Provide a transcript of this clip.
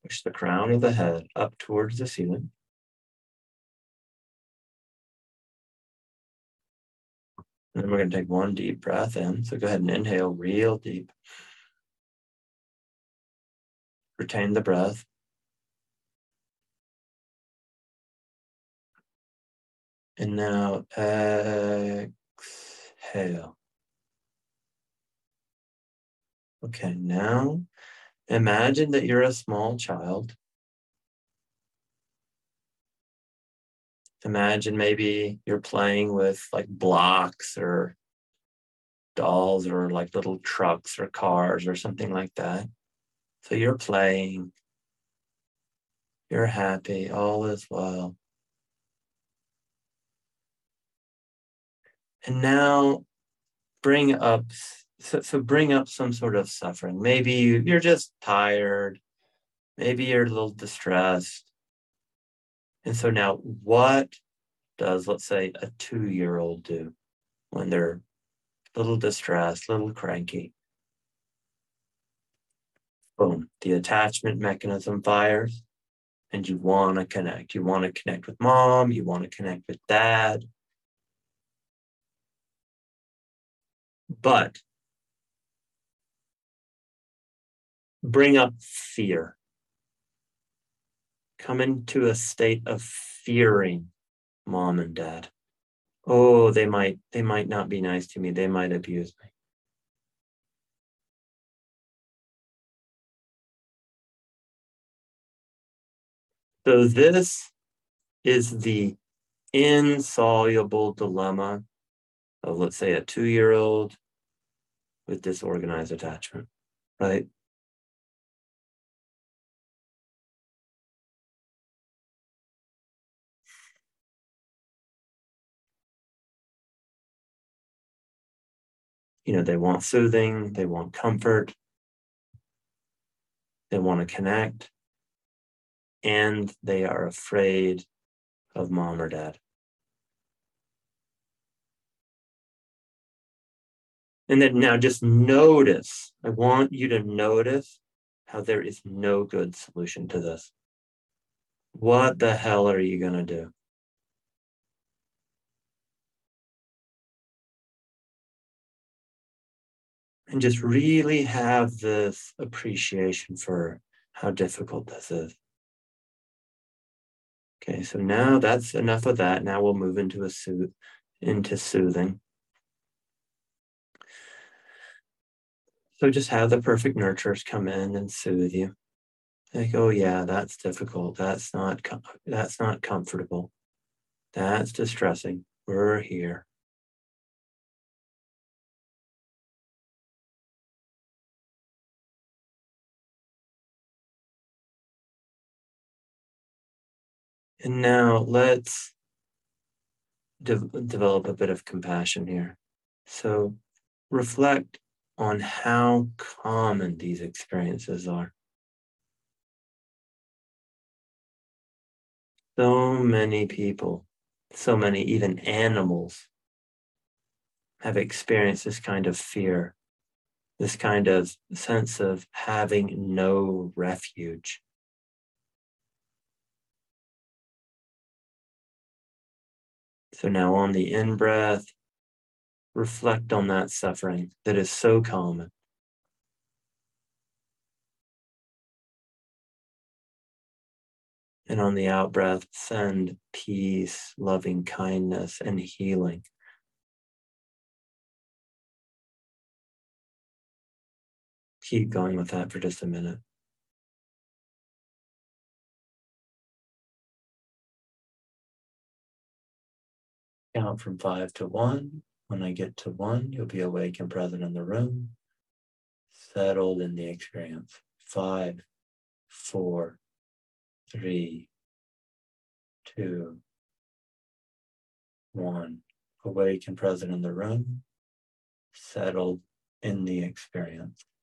Push the crown of the head up towards the ceiling. And then we're going to take one deep breath in. So go ahead and inhale real deep. Retain the breath. And now exhale. Okay, now imagine that you're a small child. Imagine maybe you're playing with like blocks or dolls or like little trucks or cars or something like that. So you're playing, you're happy, all is well. And now bring up, so bring up some sort of suffering. Maybe you're just tired. Maybe you're a little distressed. And so now what does, let's say, a 2-year-old do when they're a little distressed, a little cranky? Boom, the attachment mechanism fires and you want to connect. You want to connect with mom. You want to connect with dad. But bring up fear. Come into a state of fearing mom and dad. Oh, they might not be nice to me. They might abuse me. So this is the insoluble dilemma of, let's say, a 2-year-old with disorganized attachment, right? You know, they want soothing, they want comfort, they want to connect, and they are afraid of mom or dad. And then now just notice, I want you to notice how there is no good solution to this. What the hell are you going to do? And just really have this appreciation for how difficult this is. Okay, so now that's enough of that. Now we'll move into soothing. So just have the perfect nurturers come in and soothe you. Like, oh yeah, that's difficult. That's not comfortable. That's distressing. We're here. And now let's develop a bit of compassion here. So reflect on how common these experiences are. So many people, so many even animals have experienced this kind of fear, this kind of sense of having no refuge. So now on the in-breath, reflect on that suffering that is so common. And on the out-breath, send peace, loving kindness, and healing. Keep going with that for just a minute. Count from 5 to 1. When I get to 1, you'll be awake and present in the room, settled in the experience. 5, 4, 3, 2, 1. Awake and present in the room, settled in the experience.